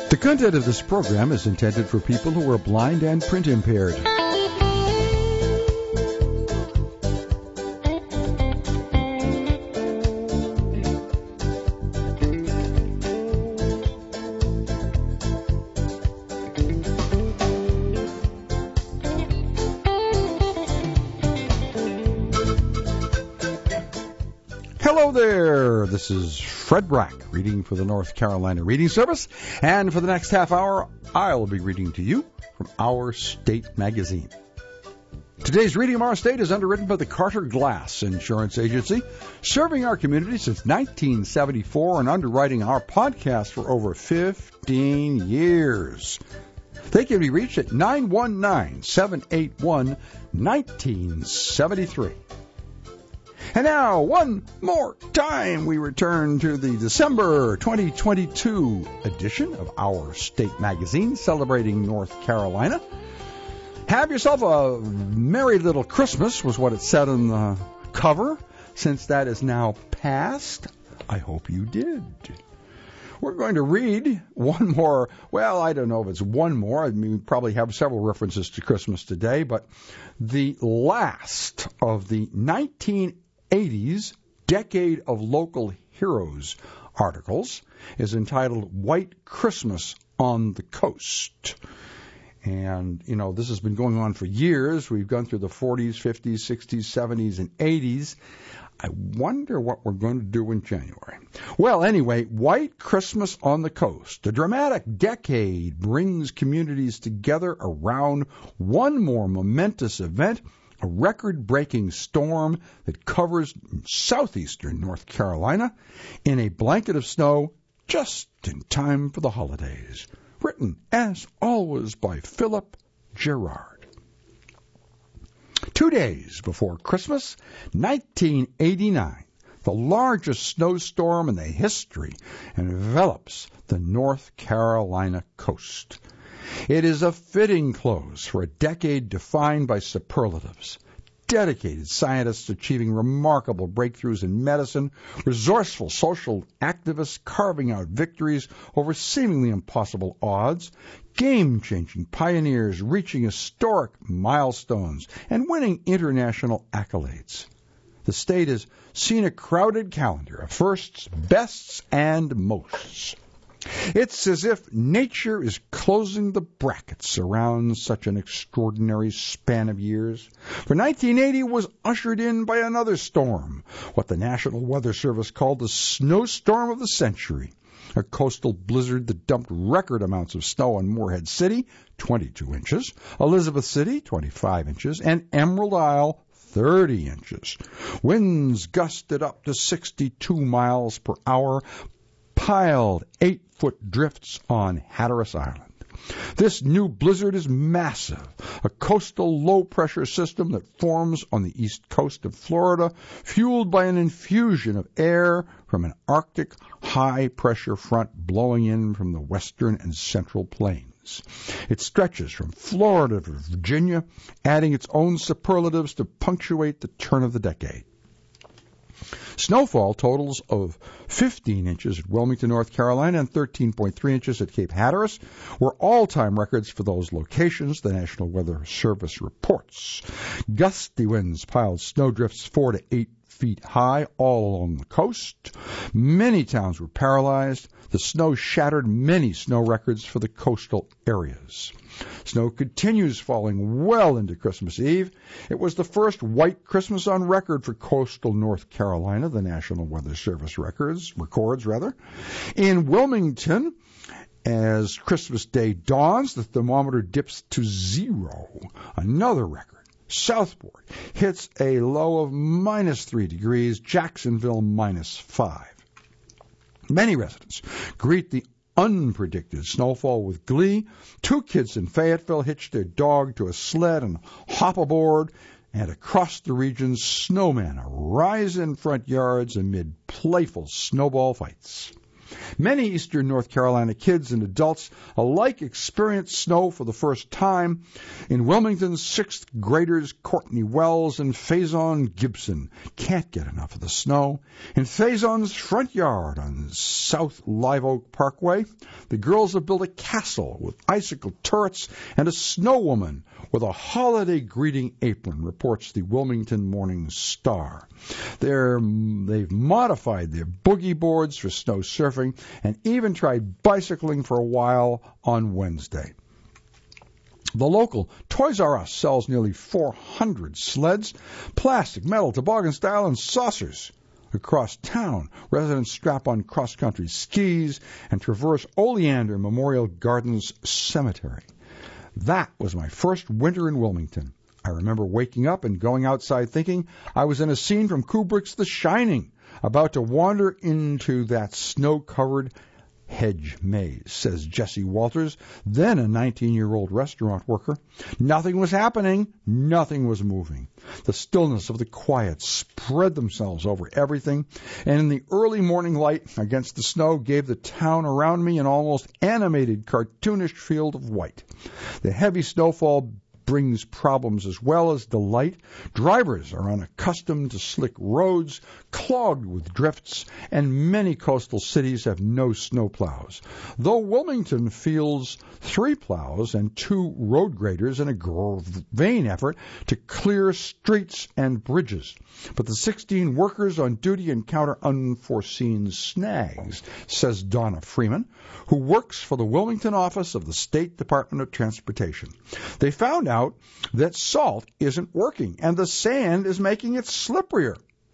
The content of this program is intended for people who are blind and print impaired. Hello there, this is Fred Brack reading for the North Carolina Reading Service, and for the next half hour I'll be reading to you from Our State magazine. Today's reading of Our State is underwritten by the Carter Glass Insurance Agency, serving our community since 1974 and underwriting our podcast for over 15 years. They can be reached at 919-781-1973. And now, one more time, we return to the December 2022 edition of Our State magazine, celebrating North Carolina. Have yourself a merry little Christmas, was what it said on the cover. Since that is now past, I hope you did. We're going to read one more. Well, I don't know if it's one more. I mean, we probably have several references to Christmas today, but the last of the 1980s Decade of Local Heroes articles is entitled White Christmas on the Coast. And, you know, this has been going on for years. We've gone through the 40s, 50s, 60s, 70s, and 80s. I wonder what we're going to do in January. Well, anyway, White Christmas on the Coast, a dramatic decade, brings communities together around one more momentous event, a record-breaking storm that covers southeastern North Carolina in a blanket of snow just in time for the holidays. Written, as always, by Philip Gerard. 2 days before Christmas, 1989, the largest snowstorm in the history envelops the North Carolina coast. It is a fitting close for a decade defined by superlatives. Dedicated scientists achieving remarkable breakthroughs in medicine, resourceful social activists carving out victories over seemingly impossible odds, game-changing pioneers reaching historic milestones and winning international accolades. The state has seen a crowded calendar of firsts, bests, and mosts. It's as if nature is closing the brackets around such an extraordinary span of years. For 1980 was ushered in by another storm, what the National Weather Service called the snowstorm of the century, a coastal blizzard that dumped record amounts of snow in Morehead City, 22 inches, Elizabeth City, 25 inches, and Emerald Isle, 30 inches. Winds gusted up to 62 miles per hour, piled 8-foot drifts on Hatteras Island. This new blizzard is massive, a coastal low-pressure system that forms on the east coast of Florida, fueled by an infusion of air from an Arctic high-pressure front blowing in from the western and central plains. It stretches from Florida to Virginia, adding its own superlatives to punctuate the turn of the decade. Snowfall totals of 15 inches at Wilmington, North Carolina, and 13.3 inches at Cape Hatteras were all-time records for those locations, the National Weather Service reports. Gusty winds piled snowdrifts 4 to 8 feet high all along the coast. Many towns were paralyzed. The snow shattered many snow records for the coastal areas. Snow continues falling well into Christmas Eve. It was the first white Christmas on record for coastal North Carolina, the National Weather Service records. In Wilmington, as Christmas Day dawns, the thermometer dips to 0, another record. Southport hits a low of -3 degrees, Jacksonville -5. Many residents greet the unpredicted snowfall with glee. 2 kids in Fayetteville hitched their dog to a sled and hop aboard, and across the region, snowmen arise in front yards amid playful snowball fights. Many eastern North Carolina kids and adults alike experienced snow for the first time. In Wilmington, 6th graders Courtney Wells and Faison Gibson can't get enough of the snow. In Faison's front yard on South Live Oak Parkway, the girls have built a castle with icicle turrets and a snow woman with a holiday greeting apron, reports the Wilmington Morning Star. They've modified their boogie boards for snow surfing and even tried bicycling for a while on Wednesday. The local Toys R Us sells nearly 400 sleds, plastic, metal, toboggan style, and saucers. Across town, residents strap on cross-country skis and traverse Oleander Memorial Gardens Cemetery. That was my first winter in Wilmington. I remember waking up and going outside thinking I was in a scene from Kubrick's The Shining, about to wander into that snow-covered hedge maze, says Jesse Walters, then a 19-year-old restaurant worker. Nothing was happening. Nothing was moving. The stillness of the quiet spread themselves over everything, and in the early morning light against the snow gave the town around me an almost animated, cartoonish field of white. The heavy snowfall brings problems as well as delight. Drivers are unaccustomed to slick roads, clogged with drifts, and many coastal cities have no snowplows. Though Wilmington fields 3 plows and 2 road graders in a vain effort to clear streets and bridges. But the 16 workers on duty encounter unforeseen snags, says Donna Freeman, who works for the Wilmington office of the State Department of Transportation. They found out that salt isn't working and the sand is making it slipperier.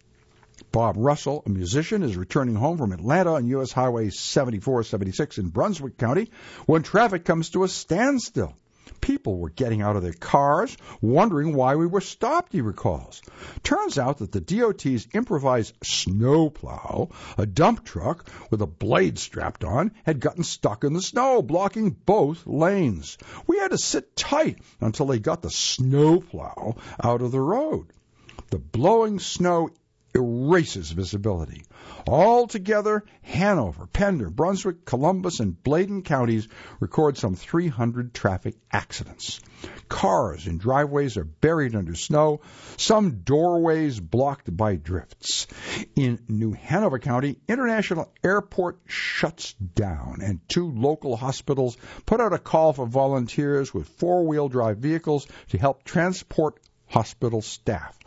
Bob Russell, a musician, is returning home from Atlanta on U.S. Highway 74-76 in Brunswick County when traffic comes to a standstill. People were getting out of their cars, wondering why we were stopped, he recalls. Turns out that the DOT's improvised snowplow, a dump truck with a blade strapped on, had gotten stuck in the snow, blocking both lanes. We had to sit tight until they got the snowplow out of the road. The blowing snow erases visibility. Altogether, Hanover, Pender, Brunswick, Columbus, and Bladen counties record some 300 traffic accidents. Cars in driveways are buried under snow, some doorways blocked by drifts. In New Hanover County, International Airport shuts down, and 2 local hospitals put out a call for volunteers with 4-wheel drive vehicles to help transport hospital staff.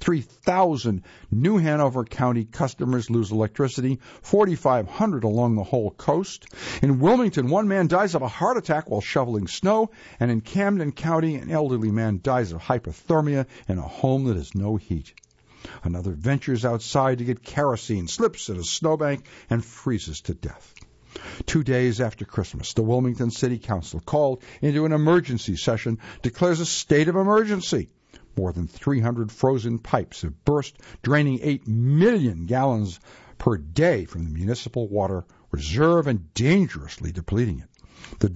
3,000 New Hanover County customers lose electricity, 4,500 along the whole coast. In Wilmington, 1 man dies of a heart attack while shoveling snow, and in Camden County, an elderly man dies of hypothermia in a home that has no heat. Another ventures outside to get kerosene, slips at a snowbank, and freezes to death. 2 days after Christmas, the Wilmington City Council, called into an emergency session, declares a state of emergency. More than 300 frozen pipes have burst, draining 8 million gallons per day from the municipal water reserve and dangerously depleting it. The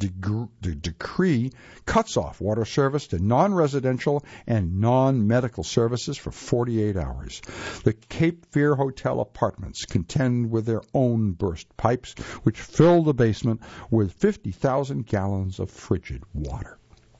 decree cuts off water service to non-residential and non-medical services for 48 hours. The Cape Fear Hotel apartments contend with their own burst pipes, which fill the basement with 50,000 gallons of frigid water.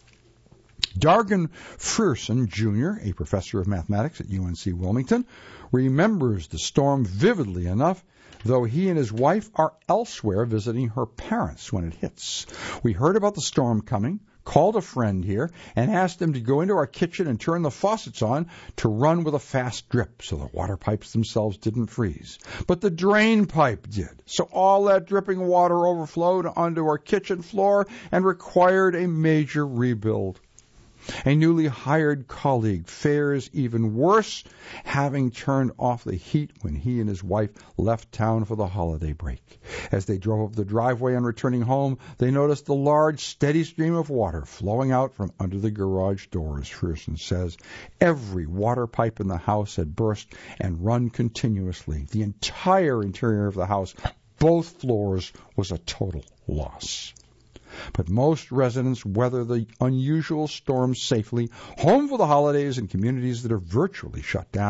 Dargan Frierson, Jr., a professor of mathematics at UNC Wilmington, remembers the storm vividly enough, though he and his wife are elsewhere visiting her parents when it hits. We heard about the storm coming, called a friend here, and asked him to go into our kitchen and turn the faucets on to run with a fast drip so the water pipes themselves didn't freeze. But the drain pipe did, so all that dripping water overflowed onto our kitchen floor and required a major rebuild. A newly hired colleague fares even worse, having turned off the heat when he and his wife left town for the holiday break. As they drove up the driveway and returning home, they noticed the large, steady stream of water flowing out from under the garage doors, Frierson says. Every water pipe in the house had burst and run continuously. The entire interior of the house, both floors, was a total loss. But most residents weather the unusual storm safely, home for the holidays in communities that are virtually shut down.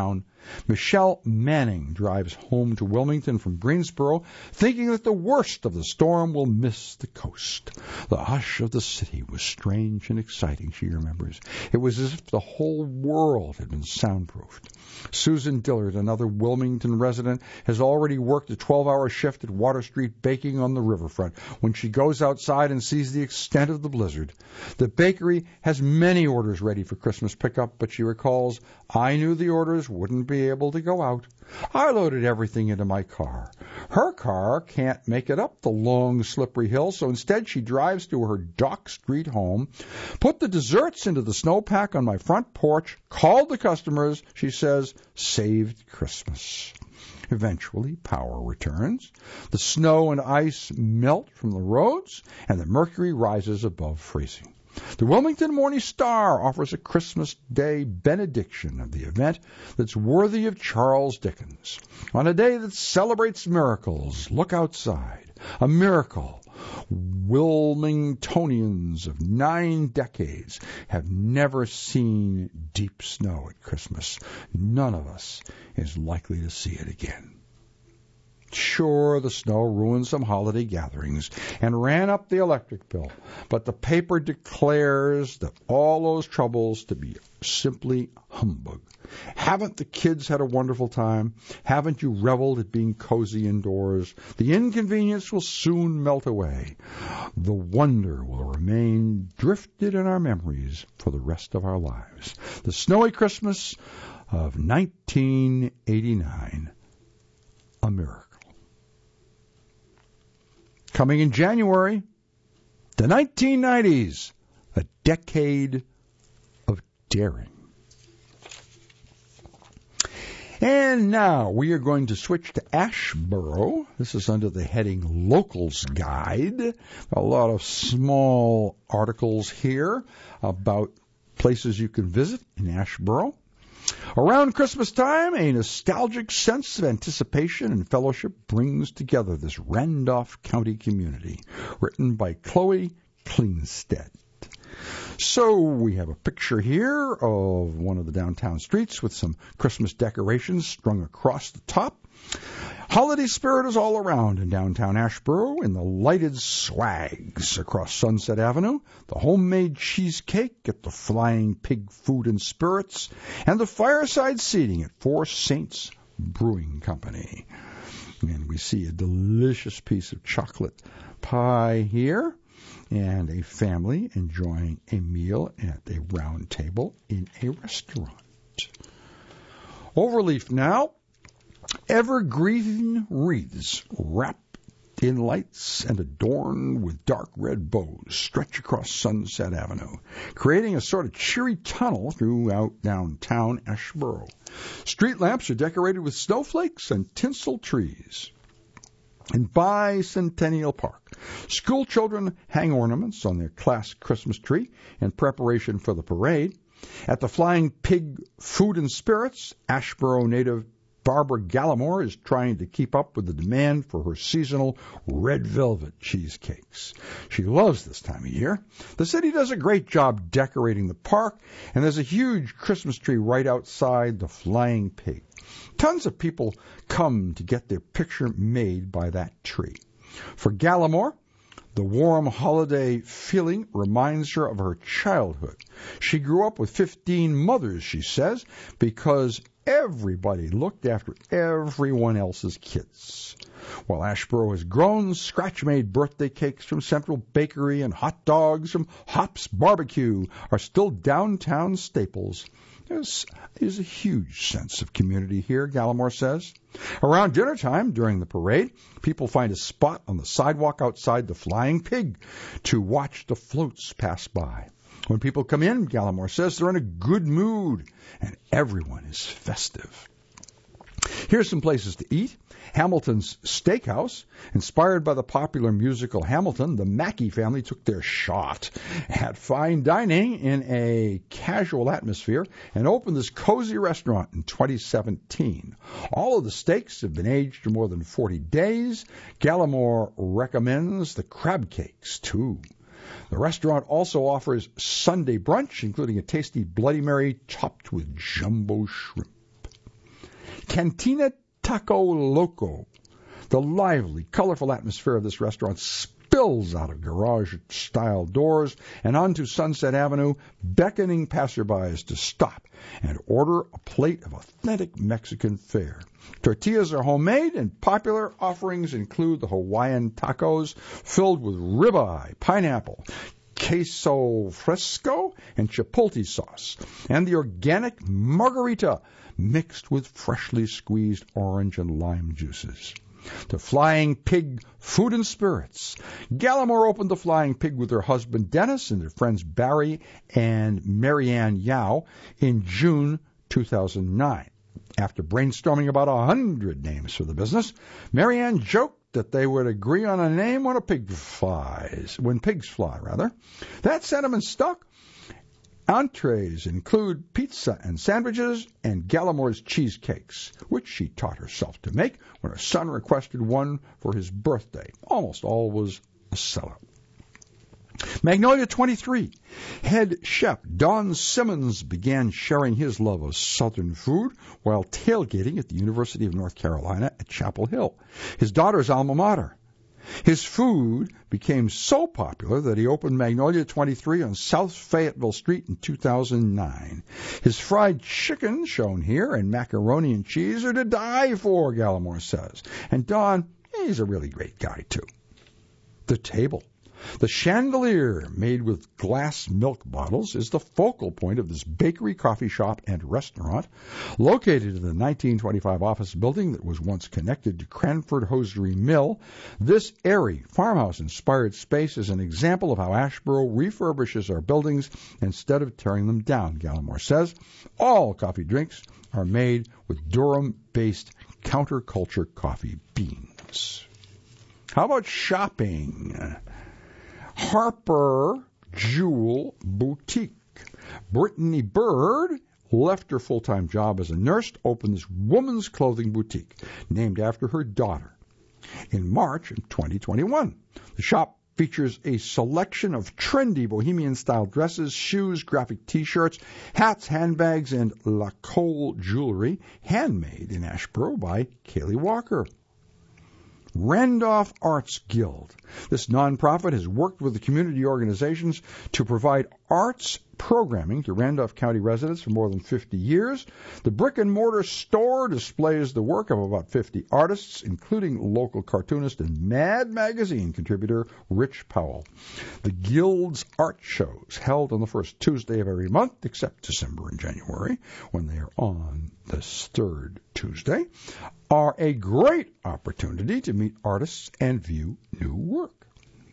Michelle Manning drives home to Wilmington from Greensboro, thinking that the worst of the storm will miss the coast. The hush of the city was strange and exciting, she remembers. It was as if the whole world had been soundproofed. Susan Dillard, another Wilmington resident, has already worked a 12-hour shift at Water Street Baking on the riverfront when she goes outside and sees the extent of the blizzard. The bakery has many orders ready for Christmas pickup, but she recalls, I knew the orders wouldn't be able to go out. I loaded everything into my car. Her car can't make it up the long, slippery hill, so instead she drives to her Dock Street home, put the desserts into the snowpack on my front porch, called the customers, she says, saved Christmas. Eventually, power returns. The snow and ice melt from the roads, and the mercury rises above freezing. The Wilmington Morning Star offers a Christmas Day benediction of the event that's worthy of Charles Dickens. On a day that celebrates miracles, look outside. A miracle. Wilmingtonians of 9 decades have never seen deep snow at Christmas. None of us is likely to see it again. Sure, the snow ruined some holiday gatherings and ran up the electric bill, but the paper declares that all those troubles to be simply humbug. Haven't the kids had a wonderful time? Haven't you reveled at being cozy indoors? The inconvenience will soon melt away. The wonder will remain drifted in our memories for the rest of our lives. The snowy Christmas of 1989, a miracle. Coming in January, the 1990s, a decade of daring. And now we are going to switch to Asheboro. This is under the heading Locals Guide. A lot of small articles here about places you can visit in Asheboro. Around Christmas time, a nostalgic sense of anticipation and fellowship brings together this Randolph County community, written by Chloe Klingstedt. So we have a picture here of one of the downtown streets with some Christmas decorations strung across the top. Holiday spirit is all around in downtown Asheboro in the lighted swags across Sunset Avenue, the homemade cheesecake at the Flying Pig Food and Spirits, and the fireside seating at Four Saints Brewing Company. And we see a delicious piece of chocolate pie here, and a family enjoying a meal at a round table in a restaurant. Overleaf now. Evergreen wreaths wrapped in lights and adorned with dark red bows stretch across Sunset Avenue, creating a sort of cheery tunnel throughout downtown Asheboro. Street lamps are decorated with snowflakes and tinsel trees. In Bicentennial Park, school children hang ornaments on their class Christmas tree in preparation for the parade. At the Flying Pig Food and Spirits, Asheboro native Barbara Gallimore is trying to keep up with the demand for her seasonal red velvet cheesecakes. She loves this time of year. The city does a great job decorating the park, and there's a huge Christmas tree right outside the Flying Pig. Tons of people come to get their picture made by that tree. For Gallimore, the warm holiday feeling reminds her of her childhood. She grew up with 15 mothers, she says, because everybody looked after everyone else's kids. While Asheboro has grown, scratch-made birthday cakes from Central Bakery and hot dogs from Hops Barbecue are still downtown staples. There's a huge sense of community here, Gallimore says. Around dinner time during the parade, people find a spot on the sidewalk outside the Flying Pig to watch the floats pass by. When people come in, Gallimore says, they're in a good mood, and everyone is festive. Here's some places to eat. Hamilton's Steakhouse. Inspired by the popular musical Hamilton, the Mackey family took their shot at fine dining in a casual atmosphere and opened this cozy restaurant in 2017. All of the steaks have been aged for more than 40 days. Gallimore recommends the crab cakes, too. The restaurant also offers Sunday brunch, including a tasty Bloody Mary topped with jumbo shrimp. Cantina Taco Loco. The lively, colorful atmosphere of this restaurant spills out of garage-style doors and onto Sunset Avenue, beckoning passerbys to stop and order a plate of authentic Mexican fare. Tortillas are homemade, and popular offerings include the Hawaiian tacos filled with ribeye, pineapple, queso fresco, and chipotle sauce, and the organic margarita mixed with freshly squeezed orange and lime juices. The Flying Pig Food and Spirits. Gallimore opened the Flying Pig with her husband Dennis and their friends Barry and Marianne Yao in June 2009. After brainstorming about 100 names for the business, Marianne joked that they would agree on a name when pigs fly. That sentiment stuck. Entrees include pizza and sandwiches and Gallimore's cheesecakes, which she taught herself to make when her son requested one for his birthday. Almost always a sellout. Magnolia 23. Head chef Don Simmons began sharing his love of Southern food while tailgating at the University of North Carolina at Chapel Hill, his daughter's alma mater. His food became so popular that he opened Magnolia 23 on South Fayetteville Street in 2009. His fried chicken, shown here, and macaroni and cheese are to die for, Gallimore says. And Don, he's a really great guy, too. The table. The chandelier, made with glass milk bottles, is the focal point of this bakery, coffee shop, and restaurant, located in the 1925 office building that was once connected to Cranford Hosiery Mill. This airy, farmhouse-inspired space is an example of how Asheboro refurbishes our buildings instead of tearing them down, Gallimore says. All coffee drinks are made with Durham-based counterculture coffee beans. How about shopping? Harper Jewel Boutique. Brittany Bird left her full-time job as a nurse to open this woman's clothing boutique named after her daughter in March of 2021. The shop features a selection of trendy bohemian-style dresses, shoes, graphic T-shirts, hats, handbags, and La Cole jewelry, handmade in Asheboro by Kaylee Walker. Randolph Arts Guild. This nonprofit has worked with the community organizations to provide arts programming to Randolph County residents for more than 50 years. The brick-and-mortar store displays the work of about 50 artists, including local cartoonist and Mad Magazine contributor Rich Powell. The Guild's art shows, held on the first Tuesday of every month, except December and January, when they are on this third Tuesday, are a great opportunity to meet artists and view new work.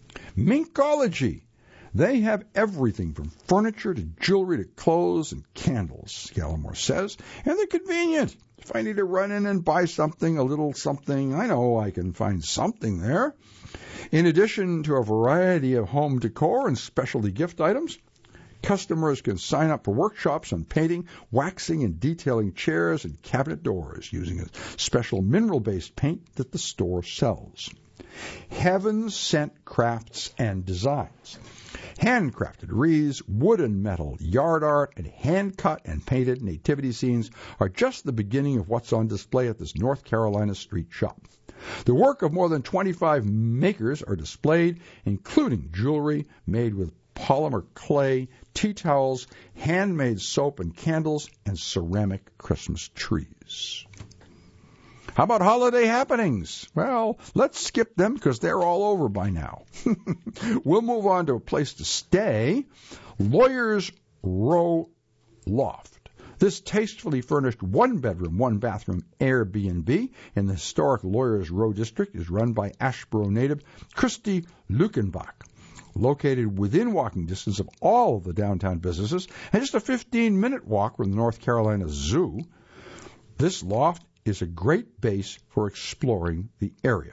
Minkology. They have everything from furniture to jewelry to clothes and candles, Gallimore says, and they're convenient. If I need to run in and buy something, a little something, I know I can find something there. In addition to a variety of home decor and specialty gift items, customers can sign up for workshops on painting, waxing, and detailing chairs and cabinet doors using a special mineral-based paint that the store sells. Heaven Sent Crafts and Designs. Handcrafted wreaths, wood and metal, yard art, and hand-cut and painted nativity scenes are just the beginning of what's on display at this North Carolina street shop. The work of more than 25 makers are displayed, including jewelry made with polymer clay, tea towels, handmade soap and candles, and ceramic Christmas trees. How about holiday happenings? Well, let's skip them because they're all over by now. We'll move on to a place to stay, Lawyers Row Loft. This tastefully furnished one-bedroom, one-bathroom Airbnb in the historic Lawyers Row district is run by Asheboro native Christy Lukenbach. Located within walking distance of all of the downtown businesses and just a 15-minute walk from the North Carolina Zoo, this loft is a great base for exploring the area.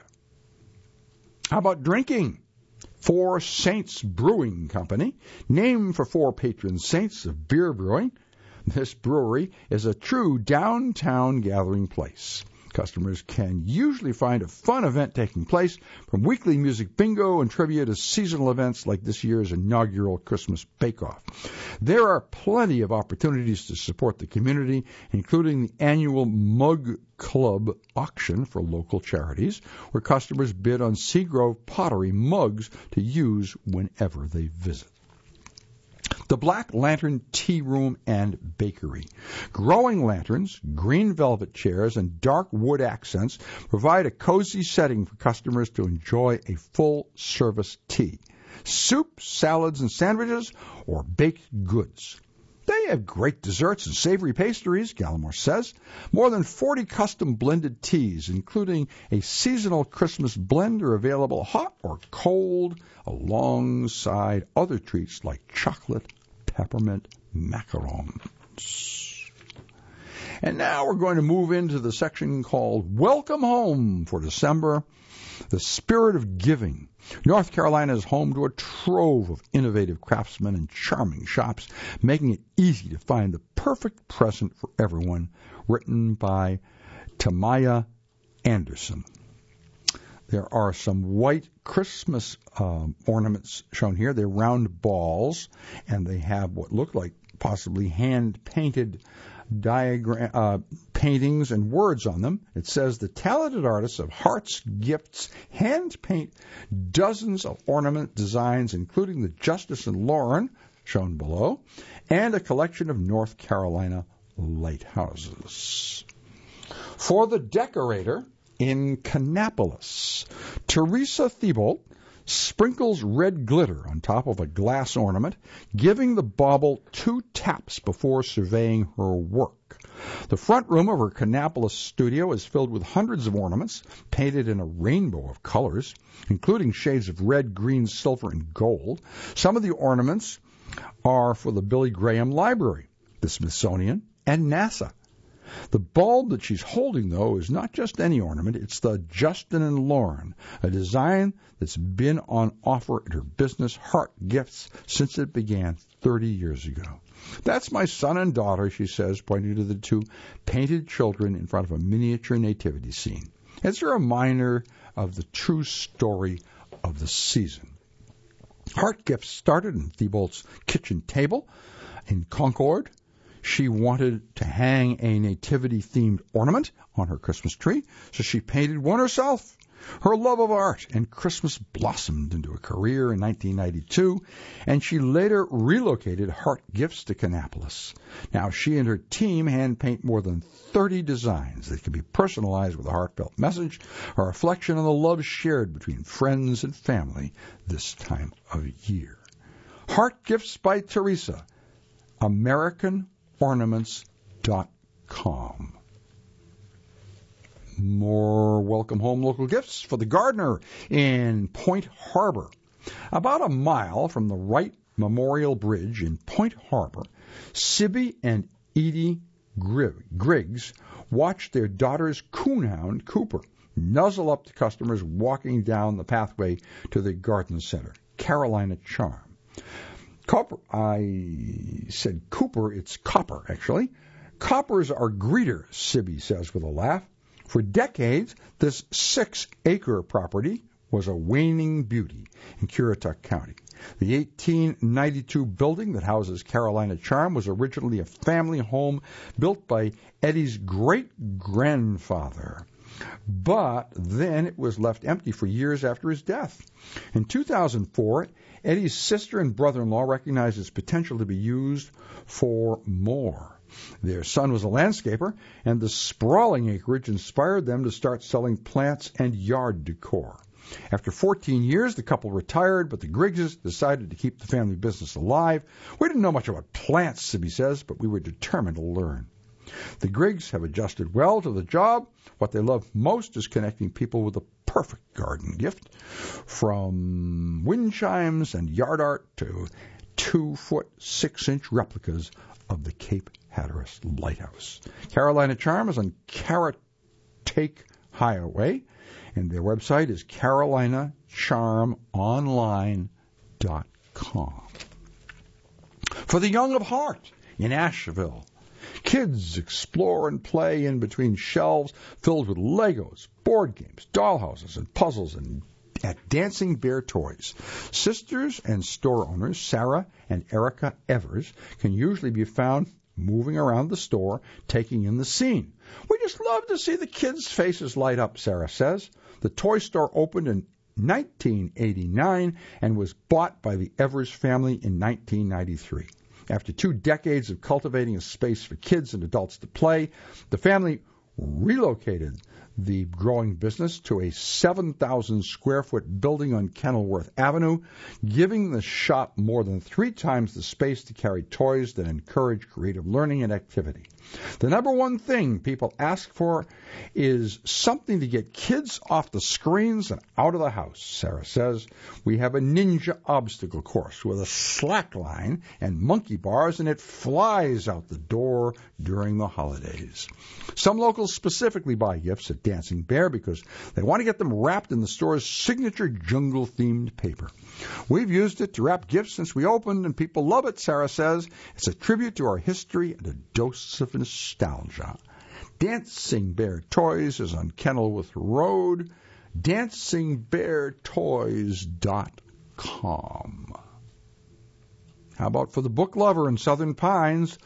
How about drinking? Four Saints Brewing Company, named for four patron saints of beer brewing. This brewery is a true downtown gathering place. Customers can usually find a fun event taking place, from weekly music bingo and trivia to seasonal events like this year's inaugural Christmas Bake-Off. There are plenty of opportunities to support the community, including the annual Mug Club auction for local charities, where customers bid on Seagrove pottery mugs to use whenever they visit. The Black Lantern Tea Room and Bakery. Growing lanterns, green velvet chairs, and dark wood accents provide a cozy setting for customers to enjoy a full-service tea. Soup, salads, and sandwiches, or baked goods. They have great desserts and savory pastries, Gallimore says. More than 40 custom blended teas, including a seasonal Christmas blend, are available hot or cold, alongside other treats like chocolate peppermint macarons. And now we're going to move into the section called Welcome Home for December. The spirit of giving. North Carolina is home to a trove of innovative craftsmen and charming shops, making it easy to find the perfect present for everyone, written by Tamaya Anderson. There are some white Christmas ornaments shown here. They're round balls, and they have what look like possibly hand-painted paintings and words on them. It says the talented artists of Hearts Gifts hand-paint dozens of ornament designs, including the Justice and Lauren, shown below, and a collection of North Carolina lighthouses. For the decorator in Kannapolis, Teresa Thibault sprinkles red glitter on top of a glass ornament, giving the bauble 2 taps before surveying her work. The front room of her Kannapolis studio is filled with hundreds of ornaments, painted in a rainbow of colors, including shades of red, green, silver, and gold. Some of the ornaments are for the Billy Graham Library, the Smithsonian, and NASA. The bulb that she's holding, though, is not just any ornament. It's the Justin and Lauren, a design that's been on offer at her business, Heart Gifts, since it began 30 years ago. That's my son and daughter, she says, pointing to the 2 painted children in front of a miniature nativity scene. It's a reminder of the true story of the season. Heart Gifts started in Thibault's kitchen table in Concord. She wanted to hang a nativity-themed ornament on her Christmas tree, so she painted one herself. Her love of art and Christmas blossomed into a career in 1992, and she later relocated Heart Gifts to Kannapolis. Now she and her team hand-paint more than 30 designs that can be personalized with a heartfelt message, a reflection on the love shared between friends and family this time of year. Heart Gifts by Teresa, AmericanOrnaments.com. More welcome home local gifts for the gardener in Point Harbor. About a mile from the Wright Memorial Bridge in Point Harbor, Sibby and Edie Griggs watched their daughter's coonhound, Cooper, nuzzle up to customers walking down the pathway to the garden center, Carolina Charm. Copper, I said Cooper, it's Copper, actually. Coppers are greeter, Sibby says with a laugh. For decades, this 6-acre property was a waning beauty in Currituck County. The 1892 building that houses Carolina Charm was originally a family home built by Eddie's great-grandfather. But then it was left empty for years after his death. In 2004, Eddie's sister and brother-in-law recognized its potential to be used for more. Their son was a landscaper, and the sprawling acreage inspired them to start selling plants and yard decor. After 14 years, the couple retired, but the Griggses decided to keep the family business alive. We didn't know much about plants, Sibby says, but we were determined to learn. The Griggs have adjusted well to the job. What they love most is connecting people with the perfect garden gift, from wind chimes and yard art to 2-foot 6-inch replicas of the Cape Hatteras Lighthouse. Carolina Charm is on Carrotake Highway, and their website is carolinacharmonline.com. For the young of heart in Asheville, Kids explore and play in between shelves filled with Legos, board games, dollhouses, and puzzles, and at Dancing Bear Toys. Sisters and store owners Sarah and Erica Evers can usually be found moving around the store, taking in the scene. We just love to see the kids' faces light up, Sarah says. The toy store opened in 1989 and was bought by the Evers family in 1993. After 2 decades of cultivating a space for kids and adults to play, the family relocated the growing business to a 7,000 square foot building on Kenilworth Avenue, giving the shop more than 3 times the space to carry toys that encourage creative learning and activity. The number one thing people ask for is something to get kids off the screens and out of the house, Sarah says. We have a ninja obstacle course with a slack line and monkey bars, and it flies out the door during the holidays. Some locals specifically buy gifts at Dancing Bear because they want to get them wrapped in the store's signature jungle-themed paper. We've used it to wrap gifts since we opened, and people love it, Sarah says. It's a tribute to our history and a dose of nostalgia. Dancing Bear Toys is on Kenilworth Road, dancingbeartoys.com. How about for the book lover in Southern Pines?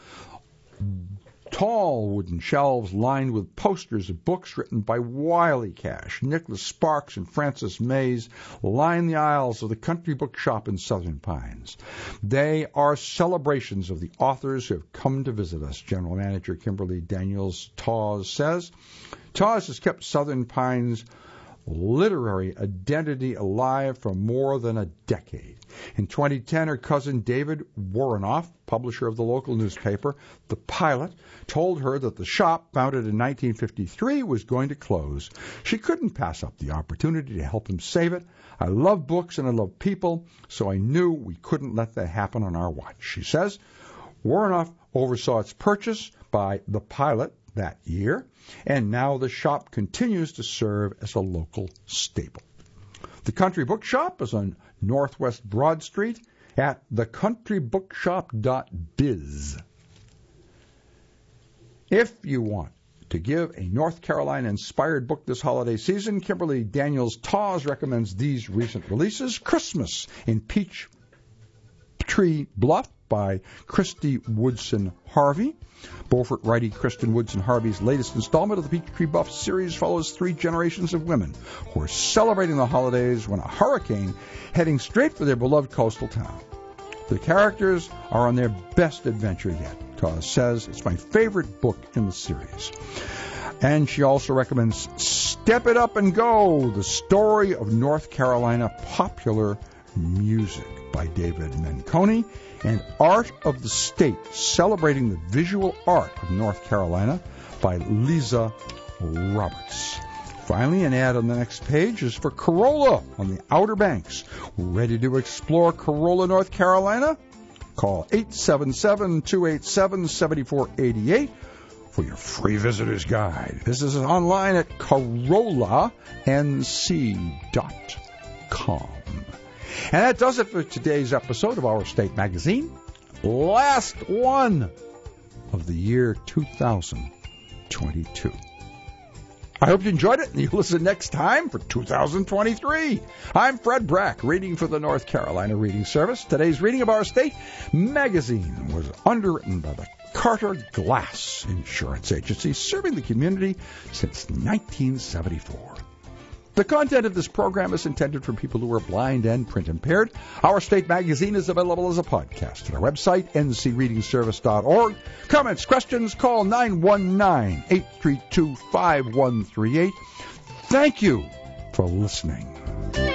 Tall wooden shelves lined with posters of books written by Wiley Cash, Nicholas Sparks, and Francis Mays line the aisles of the Country Bookshop in Southern Pines. They are celebrations of the authors who have come to visit us, General Manager Kimberly Daniels-Taws says. Taws has kept Southern Pines' literary identity alive for more than a decade. In 2010, her cousin David Warrenoff, publisher of the local newspaper, The Pilot, told her that the shop, founded in 1953, was going to close. She couldn't pass up the opportunity to help him save it. I love books and I love people, so I knew we couldn't let that happen on our watch, she says. Warrenoff oversaw its purchase by The Pilot that year, and now the shop continues to serve as a local staple. The Country Bookshop is on Northwest Broad Street at thecountrybookshop.biz. If you want to give a North Carolina-inspired book this holiday season, Kimberly Daniels-Taws recommends these recent releases. Christmas in Peachtree Bluff by Christy Woodson Harvey. Beaufort righty Kristen Woodson Harvey's latest installment of the Peachtree Bluff series follows 3 generations of women who are celebrating the holidays when a hurricane heading straight for their beloved coastal town. The characters are on their best adventure yet. Taws says it's my favorite book in the series. And she also recommends Step It Up and Go, the story of North Carolina popular music by David Menconi, and Art of the State, celebrating the visual art of North Carolina by Lisa Roberts. Finally, an ad on the next page is for Corolla on the Outer Banks. Ready to explore Corolla, North Carolina? Call 877-287-7488 for your free visitor's guide. This is online at CorollaNC.com. And that does it for today's episode of Our State Magazine. Last one of the year 2022. I hope you enjoyed it, and you'll listen next time for 2023. I'm Fred Brack, reading for the North Carolina Reading Service. Today's reading of Our State Magazine was underwritten by the Carter Glass Insurance Agency, serving the community since 1974. The content of this program is intended for people who are blind and print impaired. Our State Magazine is available as a podcast at our website, ncreadingservice.org. Comments, questions, call 919-832-5138. Thank you for listening.